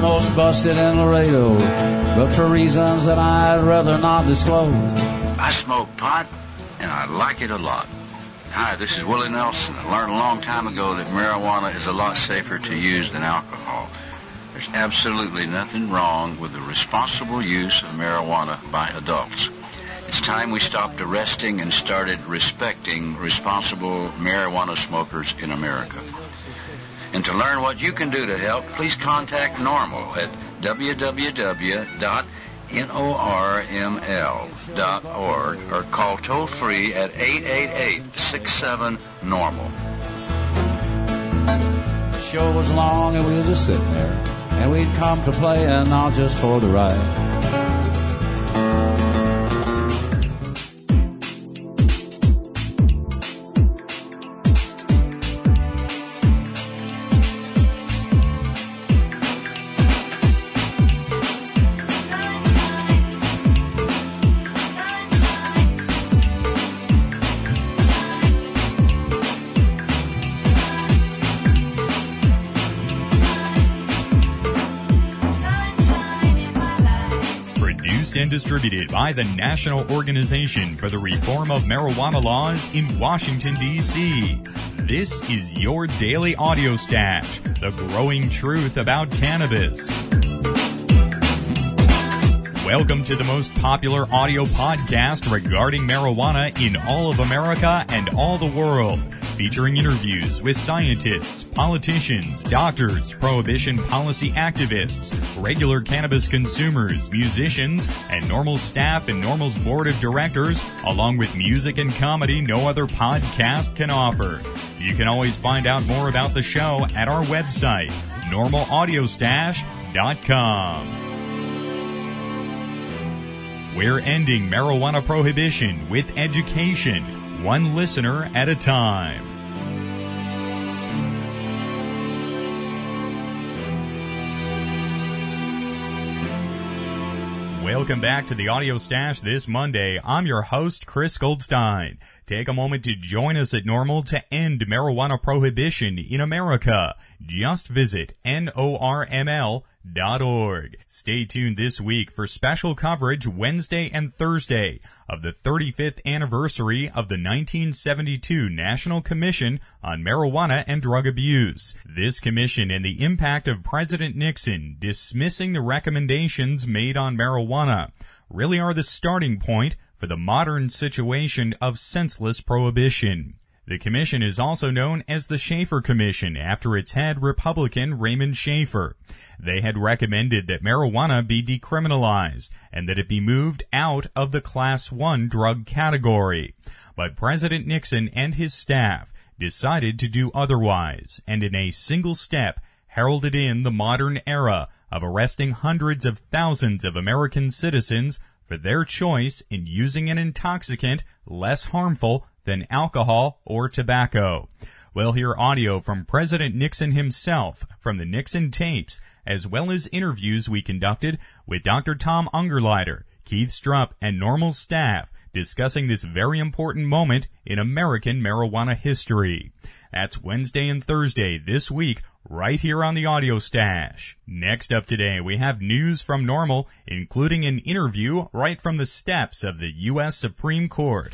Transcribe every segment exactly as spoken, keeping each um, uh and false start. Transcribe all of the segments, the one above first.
almost busted in Laredo, but for reasons that I'd rather not disclose. I smoke pot, and I like it a lot. Hi, this is Willie Nelson. I learned a long time ago that marijuana is a lot safer to use than alcohol. There's absolutely nothing wrong with the responsible use of marijuana by adults. It's time we stopped arresting and started respecting responsible marijuana smokers in America. And to learn what you can do to help, please contact NORML at w w w dot norml dot org or call toll-free at eight eight eight, six seven, normal. The show was long and we were just sitting there, and we'd come to play and not just for the ride. And distributed by the National Organization for the Reform of Marijuana Laws in Washington, D C This is your daily audio stash, the growing truth about cannabis. Welcome to the most popular audio podcast regarding marijuana in all of America and all the world, featuring interviews with scientists, politicians, doctors, prohibition policy activists, regular cannabis consumers, musicians, and NORML staff and NORML's board of directors, along with music and comedy no other podcast can offer. You can always find out more about the show at our website, normal audio stash dot com. We're ending marijuana prohibition with education, one listener at a time. Welcome back to the Audio Stash this Monday. I'm your host, Chris Goldstein. Take a moment to join us at NORML to end marijuana prohibition in America. Just visit norml dot org. Stay tuned this week for special coverage Wednesday and Thursday of the thirty-fifth anniversary of the nineteen seventy-two National Commission on Marijuana and Drug Abuse. This commission and the impact of President Nixon dismissing the recommendations made on marijuana really are the starting point for the modern situation of senseless prohibition. The commission is also known as the Schaefer Commission after its head Republican Raymond Schaefer. They had recommended that marijuana be decriminalized and that it be moved out of the Class one drug category. But President Nixon and his staff decided to do otherwise, and in a single step heralded in the modern era of arresting hundreds of thousands of American citizens for their choice in using an intoxicant less harmful than alcohol or tobacco. We'll hear audio from President Nixon himself from the Nixon tapes, as well as interviews we conducted with Doctor Tom Ungerleider, Keith Strupp, and NORML staff discussing this very important moment in American marijuana history. That's Wednesday and Thursday this week, right here on the Audio Stash. Next up today, we have news from NORML, including an interview right from the steps of the U S Supreme Court.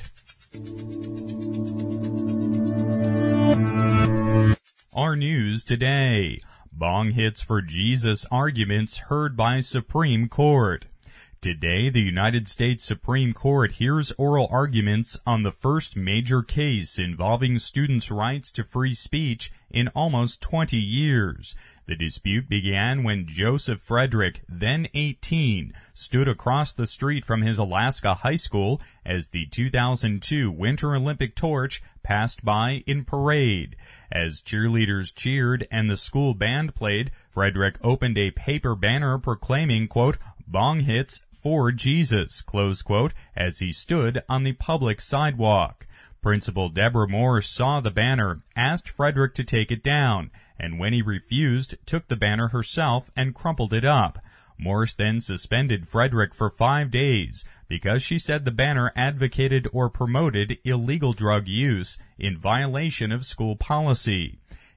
Our news today: Bong hits for Jesus arguments heard by Supreme Court. Today, the United States Supreme Court hears oral arguments on the first major case involving students' rights to free speech in almost twenty years. The dispute began when Joseph Frederick, then eighteen, stood across the street from his Alaska high school as the two thousand two Winter Olympic torch passed by in parade. As cheerleaders cheered and the school band played, Frederick opened a paper banner proclaiming, quote, "Bong hits for Jesus," close quote, as he stood on the public sidewalk. Principal Deborah Moore saw the banner, asked Frederick to take it down, and when he refused, took the banner herself and crumpled it up. Morse then suspended Frederick for five days because she said the banner advocated or promoted illegal drug use in violation of school policy.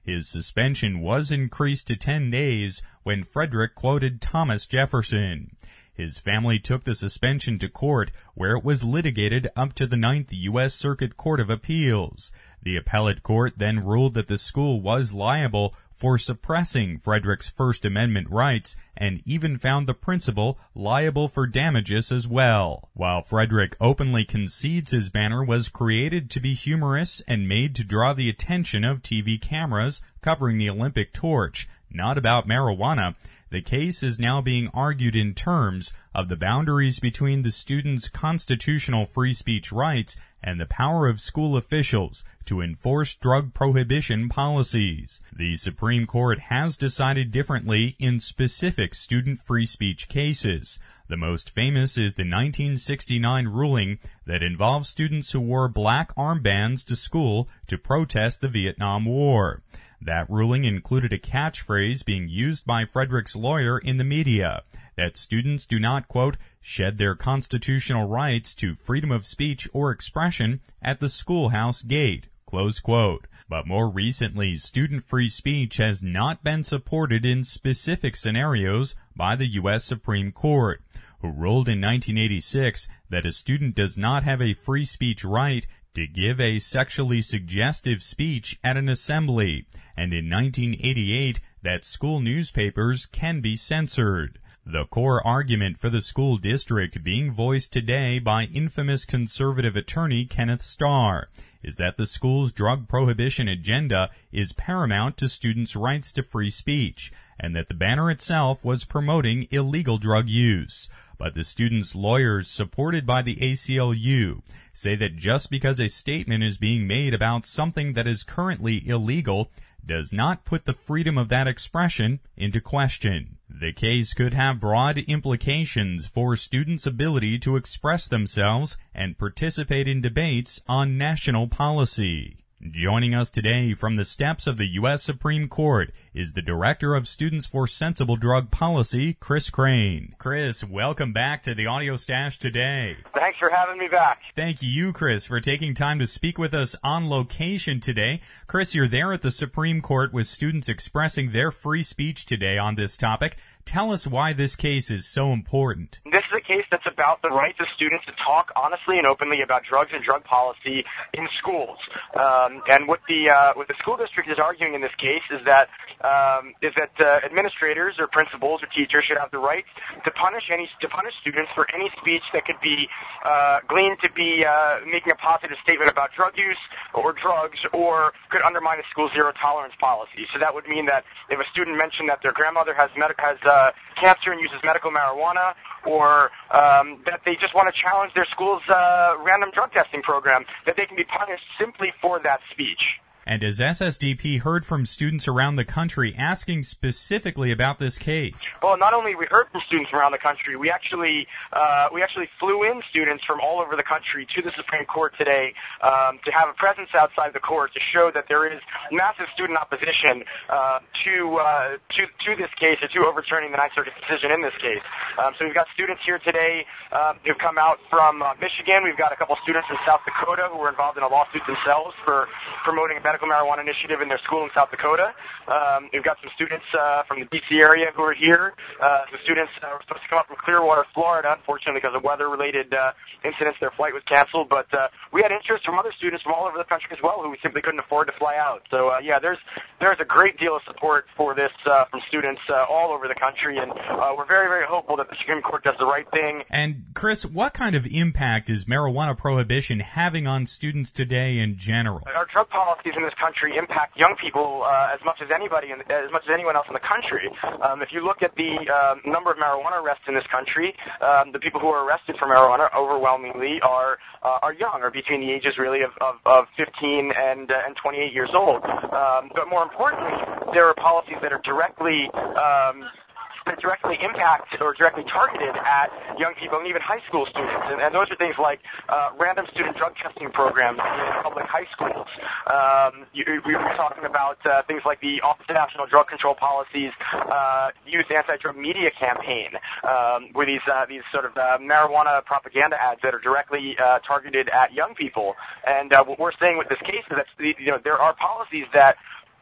His suspension was increased to ten days when Frederick quoted Thomas Jefferson. His family took the suspension to court, where it was litigated up to the Ninth U S Circuit Court of Appeals. The appellate court then ruled that the school was liable for suppressing Frederick's First Amendment rights and even found the principal liable for damages as well. While Frederick openly concedes his banner was created to be humorous and made to draw the attention of T V cameras covering the Olympic torch, not about marijuana, the case is now being argued in terms of the boundaries between the students' constitutional free speech rights and the power of school officials to enforce drug prohibition policies. The Supreme Court has decided differently in specific student free speech cases. The most famous is the nineteen sixty-nine ruling that involves students who wore black armbands to school to protest the Vietnam War. That ruling included a catchphrase being used by Frederick's lawyer in the media, that students do not, quote, shed their constitutional rights to freedom of speech or expression at the schoolhouse gate, close quote. But more recently, student free speech has not been supported in specific scenarios by the U S Supreme Court, who ruled in nineteen eighty-six that a student does not have a free speech right to give a sexually suggestive speech at an assembly, and in nineteen eighty-eight that school newspapers can be censored. The core argument for the school district being voiced today by infamous conservative attorney Kenneth Starr is that the school's drug prohibition agenda is paramount to students' rights to free speech, and that the banner itself was promoting illegal drug use. But the students' lawyers, supported by the A C L U, say that just because a statement is being made about something that is currently illegal does not put the freedom of that expression into question. The case could have broad implications for students' ability to express themselves and participate in debates on national policy. Joining us today from the steps of the U S Supreme Court is the Director of Students for Sensible Drug Policy, Chris Crane. Chris, welcome back to the Audio Stash today. Thanks for having me back. Thank you, Chris, for taking time to speak with us on location today. Chris, you're there at the Supreme Court with students expressing their free speech today on this topic. Tell us why this case is so important. This is a case that's about the rights of students to talk honestly and openly about drugs and drug policy in schools. Um, and what the uh, what the school district is arguing in this case is that um, is that uh, administrators or principals or teachers should have the right to punish any to punish students for any speech that could be uh, gleaned to be uh, making a positive statement about drug use or drugs or could undermine a school zero tolerance policy. So that would mean that if a student mentioned that their grandmother has med- has uh, cancer and uses medical marijuana, or um, that they just want to challenge their school's uh, random drug testing program, that they can be punished simply for that speech. And as S S D P heard from students around the country asking specifically about this case? Well, not only we heard from students around the country, we actually uh, we actually flew in students from all over the country to the Supreme Court today um, to have a presence outside the court to show that there is massive student opposition uh, to uh, to to this case or to overturning the Ninth Circuit decision in this case. Um, so we've got students here today um, who've come out from uh, Michigan. We've got a couple students from South Dakota who were involved in a lawsuit themselves for promoting a medical marijuana initiative in their school in South Dakota. Um, we've got some students uh, from the D C area who are here. Uh, the students uh, were supposed to come up from Clearwater, Florida. Unfortunately, because of weather-related uh, incidents, their flight was canceled. But uh, we had interest from other students from all over the country as well who we simply couldn't afford to fly out. So, uh, yeah, there's there's a great deal of support for this uh, from students uh, all over the country, and uh, we're very, very hopeful that the Supreme Court does the right thing. And, Chris, what kind of impact is marijuana prohibition having on students today in general? Our drug policies in this country impact young people uh, as much as anybody, in, as much as anyone else in the country. Um, if you look at the um, number of marijuana arrests in this country, um, the people who are arrested for marijuana overwhelmingly are uh, are young, or between the ages really of, of, of fifteen and uh, and twenty-eight years old. Um, but more importantly, there are policies that are directly um, that directly impact or directly targeted at young people and even high school students. And, and those are things like uh, random student drug testing programs in public high schools. Um, you, we were talking about uh, things like the Office of National Drug Control Policy's uh, Youth Anti-Drug Media Campaign, um, where these uh, these sort of uh, marijuana propaganda ads that are directly uh, targeted at young people. And uh, what we're saying with this case is that you know there are policies that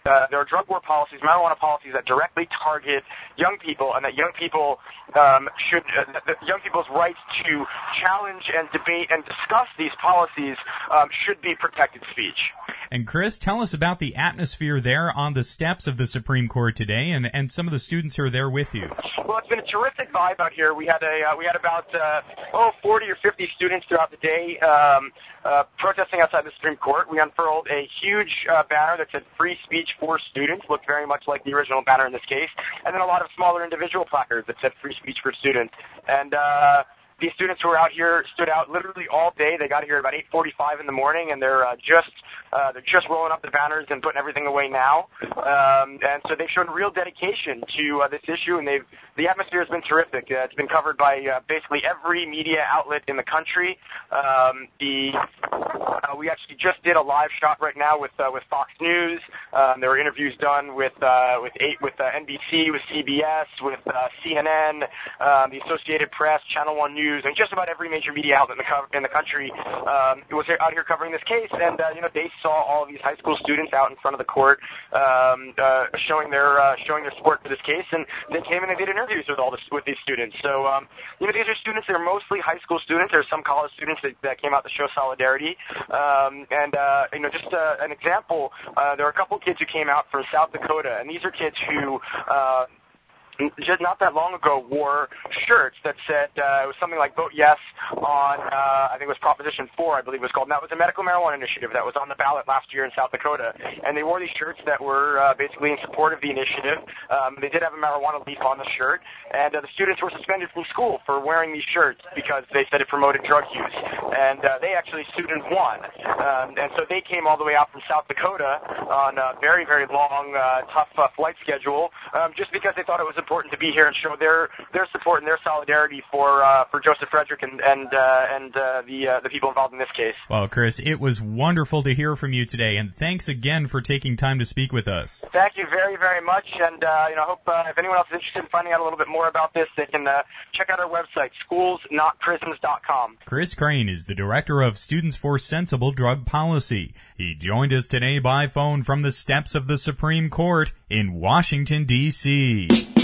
uh, there are drug war policies, marijuana policies that directly target young people, and that young people um, should, uh, that young people's rights to challenge and debate and discuss these policies um, should be protected speech. And Chris, tell us about the atmosphere there on the steps of the Supreme Court today, and, and some of the students who are there with you. Well, it's been a terrific vibe out here. We had a uh, we had about uh, oh forty or fifty students throughout the day um, uh, protesting outside the Supreme Court. We unfurled a huge uh, banner that said "Free Speech for Students," looked very much like the original banner in this case, and then a lot of smaller individual placards that said "Free Speech for Students." And uh, these students who were out here stood out literally all day. They got here at about eight forty-five in the morning, and they're uh, just uh, they're just rolling up the banners and putting everything away now. Um, and so they've shown real dedication to uh, this issue, and they've the atmosphere has been terrific. Uh, it's been covered by uh, basically every media outlet in the country. Um, the uh, we actually just did a live shot right now with uh, with Fox News. Um, there were interviews done with uh, with eight with uh, N B C, with C B S, with uh, C N N, um, the Associated Press, Channel One News. And just about every major media outlet in the, co- in the country um, was out here covering this case, and uh, you know they saw all of these high school students out in front of the court um, uh, showing their uh, showing their support for this case, and they came in and did interviews with all this with these students. So um, you know these are students that are mostly high school students. There are some college students that, that came out to show solidarity, um, and uh, you know just uh, an example. Uh, there are a couple kids who came out from South Dakota, and these are kids who. Uh, just not that long ago wore shirts that said uh, it was something like "Vote Yes" on uh, I think it was Proposition four, I believe it was called, and that was a medical marijuana initiative that was on the ballot last year in South Dakota. And they wore these shirts that were uh, basically in support of the initiative. Um, they did have a marijuana leaf on the shirt, and uh, the students were suspended from school for wearing these shirts because they said it promoted drug use. And uh, they actually sued and won. Um, and so they came all the way out from South Dakota on a very, very long, uh, tough uh, flight schedule um, just because they thought it was important to be here and show their their support and their solidarity for uh, for Joseph Frederick and and uh, and uh, the uh, the people involved in this case. Well, Chris, it was wonderful to hear from you today, and thanks again for taking time to speak with us. Thank you very, very much, and uh, you know, I hope uh, if anyone else is interested in finding out a little bit more about this, they can uh, check out our website, schools not prisons dot com. Chris Crane is the director of Students for Sensible Drug Policy. He joined us today by phone from the steps of the Supreme Court in Washington, D C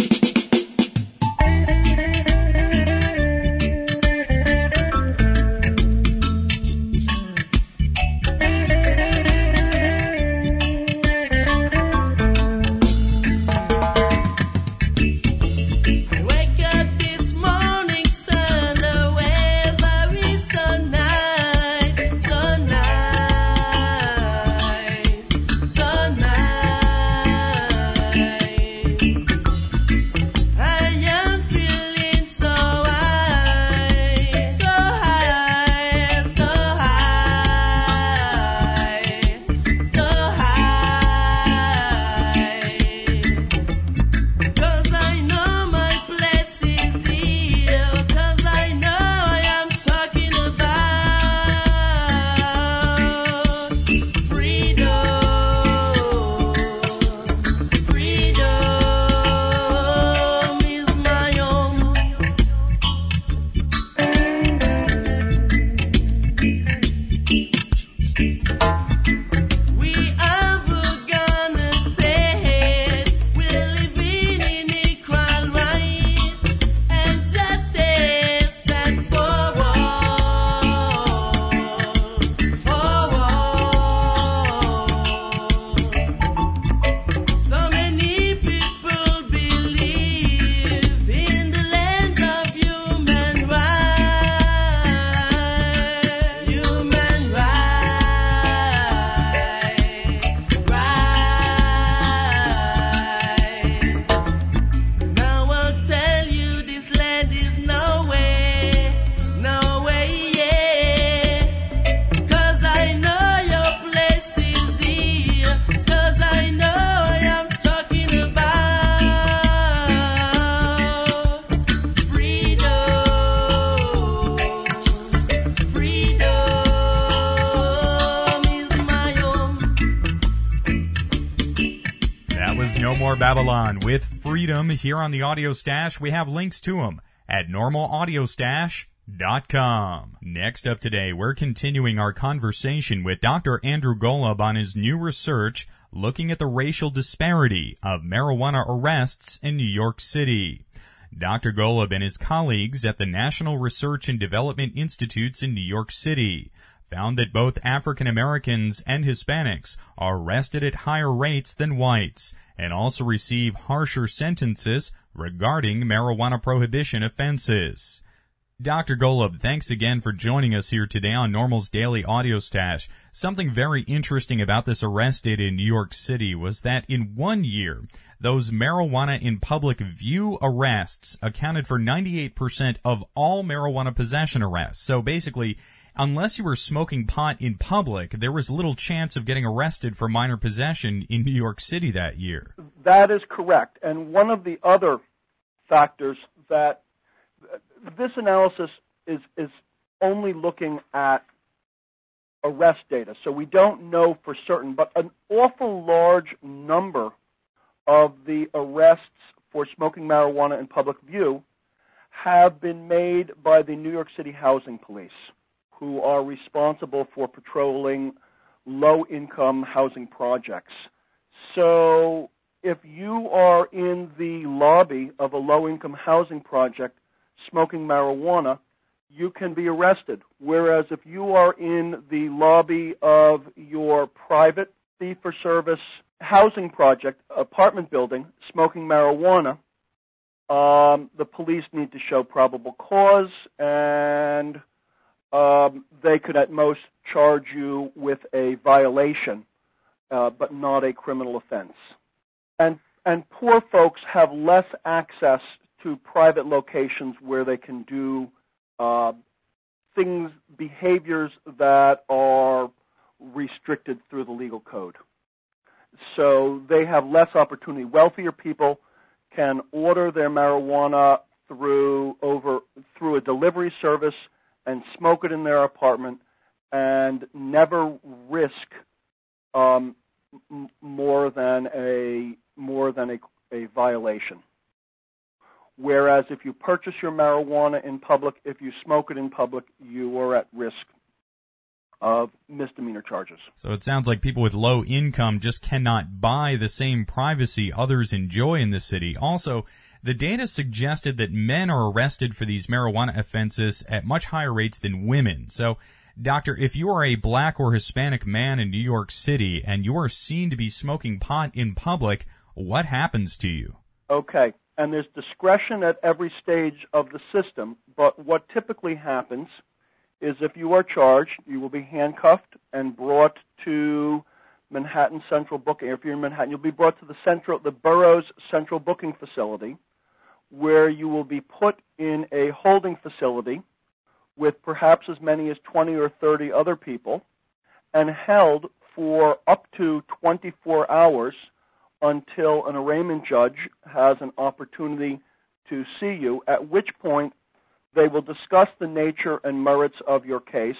No More Babylon with Freedom here on the Audio Stash. We have links to them at normal audio stash dot com. Next up today, we're continuing our conversation with Doctor Andrew Golub on his new research looking at the racial disparity of marijuana arrests in New York City. Doctor Golub and his colleagues at the National Research and Development Institutes in New York City found that both African Americans and Hispanics are arrested at higher rates than whites and also receive harsher sentences regarding marijuana prohibition offenses. Doctor Golub, thanks again for joining us here today on NORML's Daily Audio Stash. Something very interesting about this arrest date in New York City was that in one year, those marijuana in public view arrests accounted for ninety-eight percent of all marijuana possession arrests. So basically, unless you were smoking pot in public, there was little chance of getting arrested for minor possession in New York City that year. That is correct. And one of the other factors that this analysis is, is only looking at arrest data, so we don't know for certain, but an awful large number of the arrests for smoking marijuana in public view have been made by the New York City Housing Police, who are responsible for patrolling low-income housing projects. So if you are in the lobby of a low-income housing project smoking marijuana, you can be arrested. Whereas if you are in the lobby of your private fee-for-service housing project, apartment building, smoking marijuana, um, the police need to show probable cause, and um, they could at most charge you with a violation, uh, but not a criminal offense. And and poor folks have less access to private locations where they can do uh, things, behaviors that are restricted through the legal code. So they have less opportunity. Wealthier people can order their marijuana through over through a delivery service and smoke it in their apartment and never risk um, m- more than a more than a, a violation. Whereas if you purchase your marijuana in public, if you smoke it in public, you are at risk of misdemeanor charges. So it sounds like people with low income just cannot buy the same privacy others enjoy in the city. Also, the data suggested that men are arrested for these marijuana offenses at much higher rates than women. So, Doctor, if you are a black or Hispanic man in New York City and you are seen to be smoking pot in public, what happens to you? Okay. And there's discretion at every stage of the system, but what typically happens is if you are charged, you will be handcuffed and brought to Manhattan Central Booking. If you're in Manhattan, you'll be brought to the central, the borough's central booking facility, where you will be put in a holding facility with perhaps as many as twenty or thirty other people and held for up to twenty-four hours until an arraignment judge has an opportunity to see you, at which point they will discuss the nature and merits of your case.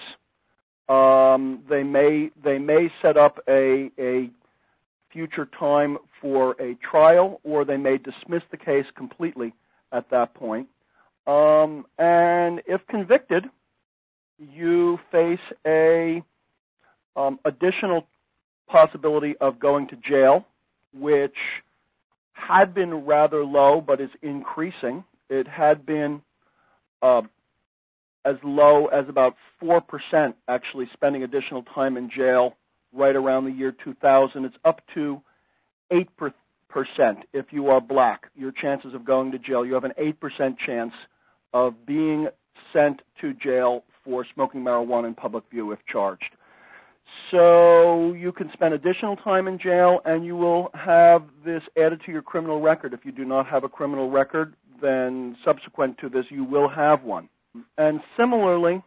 Um, they may they may set up a, a future time for a trial, or they may dismiss the case completely at that point. Um, and if convicted, you face a um, additional possibility of going to jail, which had been rather low but is increasing. It had been uh, as low as about four percent actually spending additional time in jail right around the year two thousand. It's up to eight percent if you are black. Your chances of going to jail, you have an eight percent chance of being sent to jail for smoking marijuana in public view if charged. So you can spend additional time in jail, and you will have this added to your criminal record. If you do not have a criminal record, then subsequent to this, you will have one. And similarly,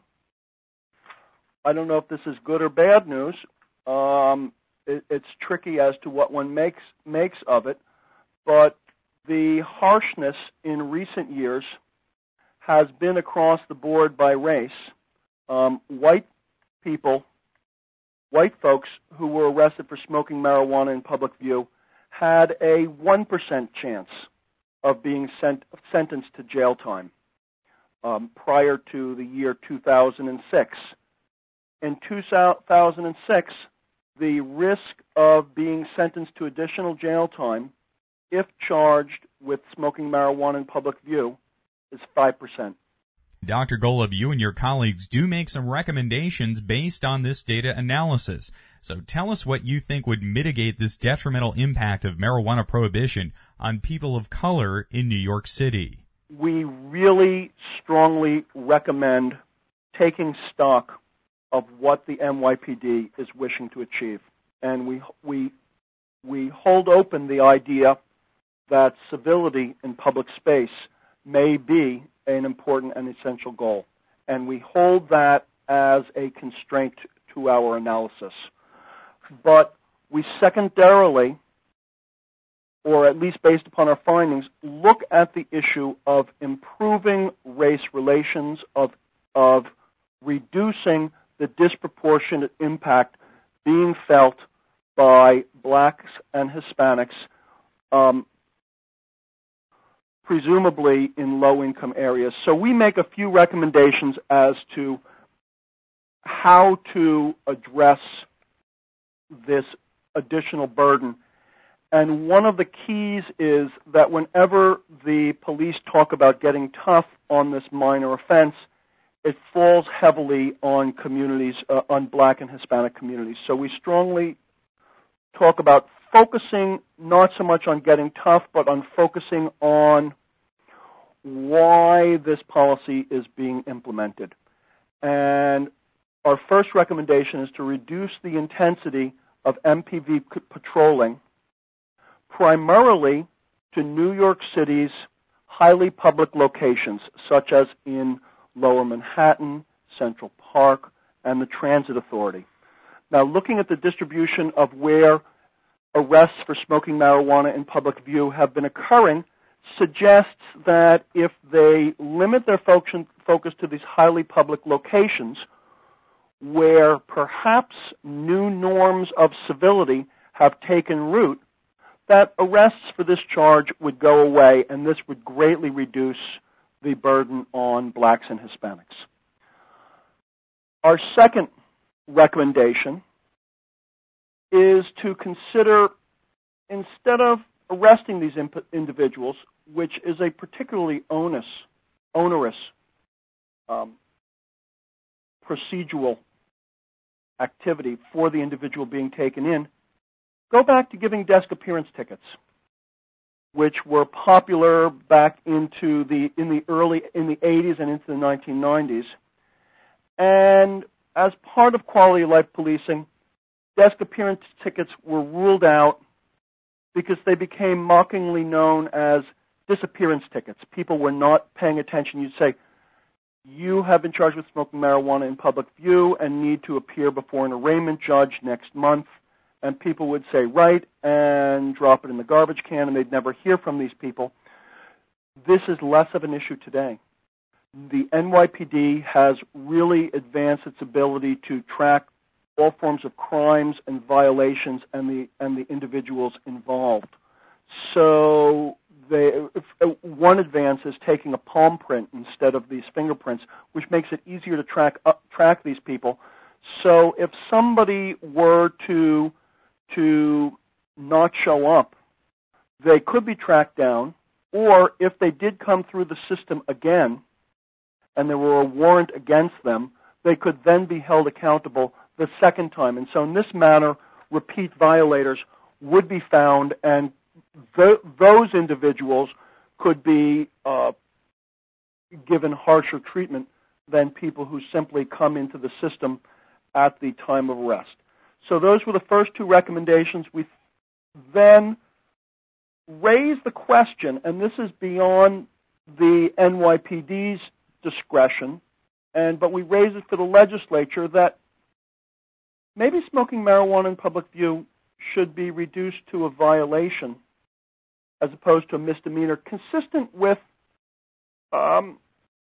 I don't know if this is good or bad news. Um, it, it's tricky as to what one makes makes of it, but the harshness in recent years has been across the board by race. Um, white people White folks who were arrested for smoking marijuana in public view had a one percent chance of being sent, sentenced to jail time um, prior to the year two thousand six. In two thousand six, the risk of being sentenced to additional jail time if charged with smoking marijuana in public view is five percent. Doctor Golub, you and your colleagues do make some recommendations based on this data analysis. So tell us what you think would mitigate this detrimental impact of marijuana prohibition on people of color in New York City. We really strongly recommend taking stock of what the N Y P D is wishing to achieve. And we, we, we hold open the idea that civility in public space may be an important and essential goal. And we hold that as a constraint to our analysis. But we secondarily, or at least based upon our findings, look at the issue of improving race relations, of, of reducing the disproportionate impact being felt by blacks and Hispanics, um, presumably in low-income areas. So we make a few recommendations as to how to address this additional burden. And one of the keys is that whenever the police talk about getting tough on this minor offense, it falls heavily on communities, uh, on black and Hispanic communities. So we strongly talk about focusing not so much on getting tough, but on focusing on why this policy is being implemented. And our first recommendation is to reduce the intensity of M P V patrolling, primarily to New York City's highly public locations, such as in Lower Manhattan, Central Park, and the Transit Authority. Now, looking at the distribution of where arrests for smoking marijuana in public view have been occurring suggests that if they limit their focus to these highly public locations where perhaps new norms of civility have taken root, that arrests for this charge would go away, and this would greatly reduce the burden on blacks and Hispanics. Our second recommendation is to consider, instead of arresting these imp- individuals, which is a particularly onus, onerous um, procedural activity for the individual being taken in, go back to giving desk appearance tickets, which were popular back into the in the early in the eighties and into the nineteen nineties. And as part of quality of life policing, desk appearance tickets were ruled out because they became mockingly known as disappearance tickets. People were not paying attention. You'd say, you have been charged with smoking marijuana in public view and need to appear before an arraignment judge next month. And people would say, right, and drop it in the garbage can, and they'd never hear from these people. This is less of an issue today. The N Y P D has really advanced its ability to track all forms of crimes and violations and the and the individuals involved. So they, if, one advance is taking a palm print instead of these fingerprints, which makes it easier to track up, track these people. So if somebody were to to not show up, they could be tracked down, or if they did come through the system again and there were a warrant against them, they could then be held accountable the second time. And so in this manner, repeat violators would be found, and th- those individuals could be uh, given harsher treatment than people who simply come into the system at the time of arrest. So those were the first two recommendations. We then raise the question, and this is beyond the N Y P D's discretion, and but we raise it for the legislature, that maybe smoking marijuana in public view should be reduced to a violation as opposed to a misdemeanor, consistent with um,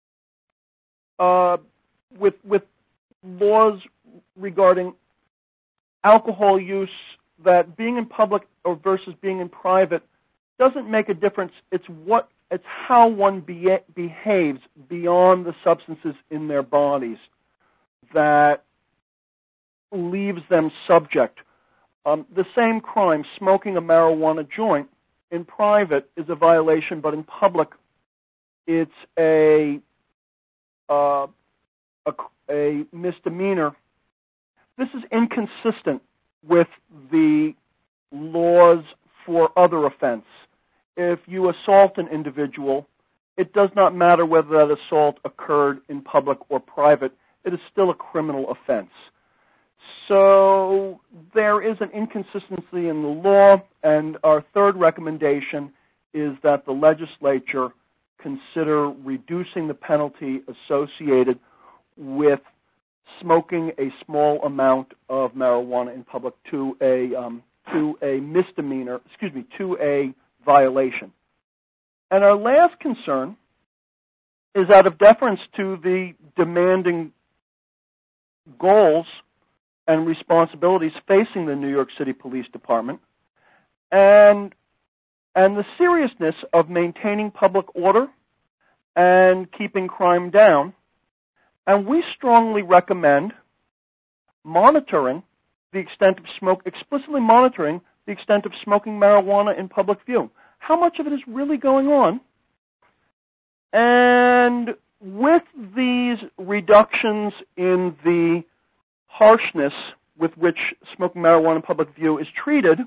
uh, with with laws regarding alcohol use, that being in public or versus being in private doesn't make a difference. It's what it's how one be, behaves beyond the substances in their bodies that leaves them subject Um, the same crime, smoking a marijuana joint in private, is a violation, but in public, it's a uh, a, a misdemeanor. This is inconsistent with the laws for other offense. If you assault an individual, it does not matter whether that assault occurred in public or private. It is still a criminal offense. So there is an inconsistency in the law, and our third recommendation is that the legislature consider reducing the penalty associated with smoking a small amount of marijuana in public to a um, to a misdemeanor, excuse me, to a violation. And our last concern is out of deference to the demanding goals and responsibilities facing the New York City Police Department, and and the seriousness of maintaining public order and keeping crime down. And we strongly recommend monitoring the extent of smoke, explicitly monitoring the extent of smoking marijuana in public view. How much of it is really going on? And with these reductions in the harshness with which smoking marijuana in public view is treated,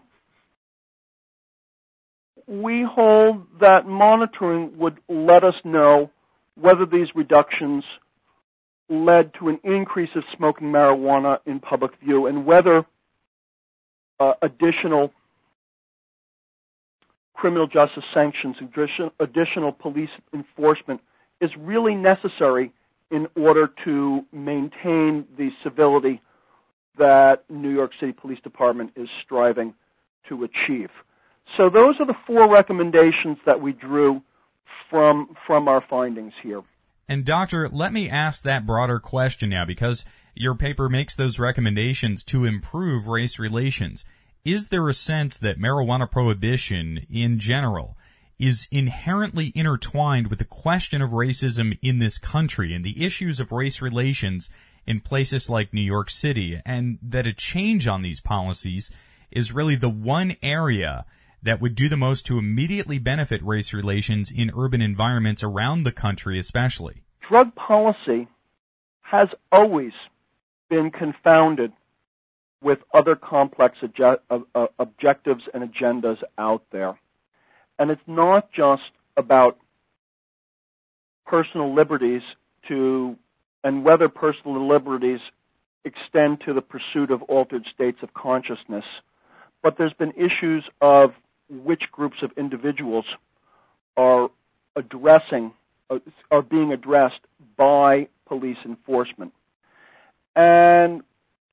we hold that monitoring would let us know whether these reductions led to an increase of smoking marijuana in public view and whether uh, additional criminal justice sanctions, additional police enforcement is really necessary in order to maintain the civility that New York City Police Department is striving to achieve. So those are the four recommendations that we drew from from our findings here. And Doctor, let me ask that broader question now, because your paper makes those recommendations to improve race relations. Is there a sense that marijuana prohibition in general is inherently intertwined with the question of racism in this country and the issues of race relations in places like New York City, and that a change on these policies is really the one area that would do the most to immediately benefit race relations in urban environments around the country especially? Drug policy has always been confounded with other complex obje- uh, objectives and agendas out there. And it's not just about personal liberties to, and whether personal liberties extend to the pursuit of altered states of consciousness, but there's been issues of which groups of individuals are addressing, are being addressed by police enforcement. And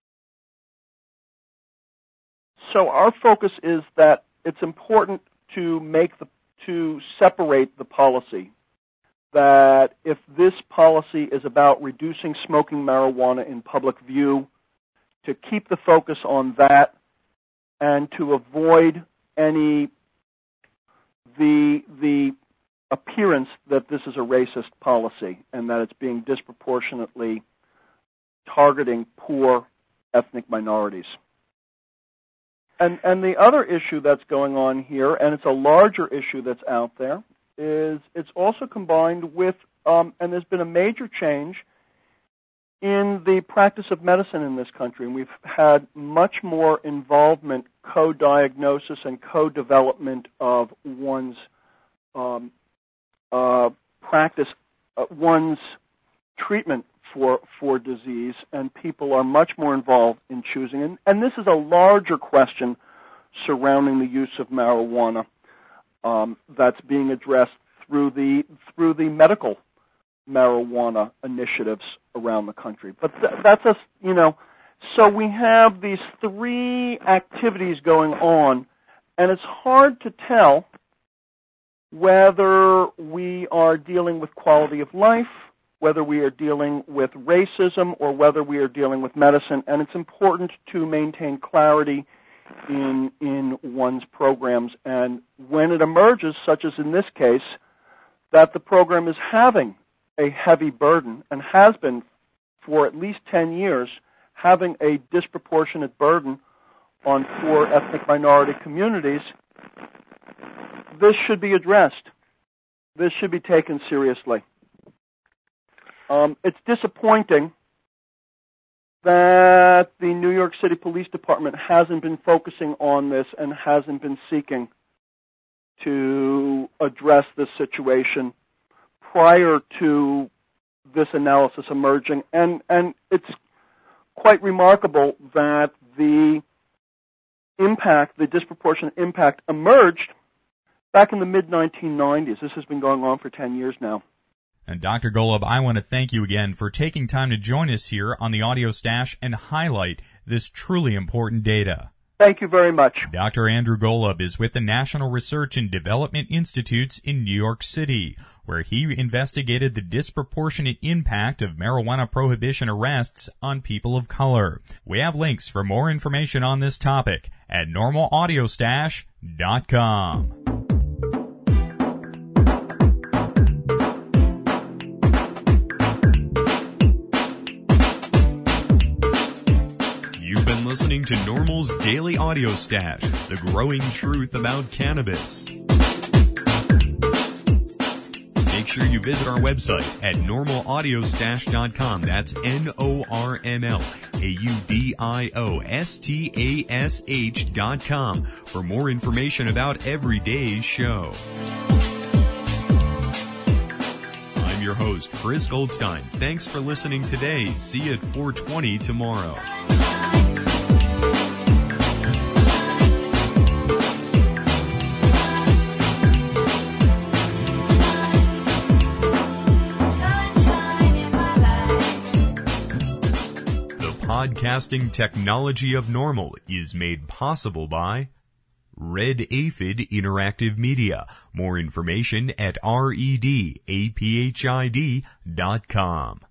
so our focus is that it's important to make the, to separate the policy, that if this policy is about reducing smoking marijuana in public view, to keep the focus on that and to avoid any the the appearance that this is a racist policy and that it's being disproportionately targeting poor ethnic minorities. And and the other issue that's going on here, and it's a larger issue that's out there, is it's also combined with, um, and there's been a major change in the practice of medicine in this country, and we've had much more involvement, co-diagnosis, and co-development of one's um, uh, practice, uh, one's treatment for for disease, and people are much more involved in choosing. And, and this is a larger question surrounding the use of marijuana um, that's being addressed through the through the medical marijuana initiatives around the country. But th- that's a, you know, so we have these three activities going on, and it's hard to tell whether we are dealing with quality of life, whether we are dealing with racism, or whether we are dealing with medicine, and it's important to maintain clarity in in one's programs. And when it emerges, such as in this case, that the program is having a heavy burden and has been for at least ten years, having a disproportionate burden on poor ethnic minority communities, this should be addressed. This should be taken seriously. Um, it's disappointing that the New York City Police Department hasn't been focusing on this and hasn't been seeking to address this situation prior to this analysis emerging. And, and it's quite remarkable that the impact, the disproportionate impact, emerged back in the mid nineteen nineties. This has been going on for ten years now. And Doctor Golub, I want to thank you again for taking time to join us here on the Audio Stash and highlight this truly important data. Thank you very much. Doctor Andrew Golub is with the National Research and Development Institutes in New York City, where he investigated the disproportionate impact of marijuana prohibition arrests on people of color. We have links for more information on this topic at normal audio stash dot com. Listening to Normal's Daily Audio Stash, the growing truth about cannabis. Make sure you visit our website at normal audio stash dot com. That's N O R M L A U D I O S T A S H dot com for more information about every day's show. I'm your host, Chris Goldstein. Thanks for listening today. See you at four twenty tomorrow. Podcasting technology of Normal is made possible by Red Aphid Interactive Media. More information at red aphid dot com.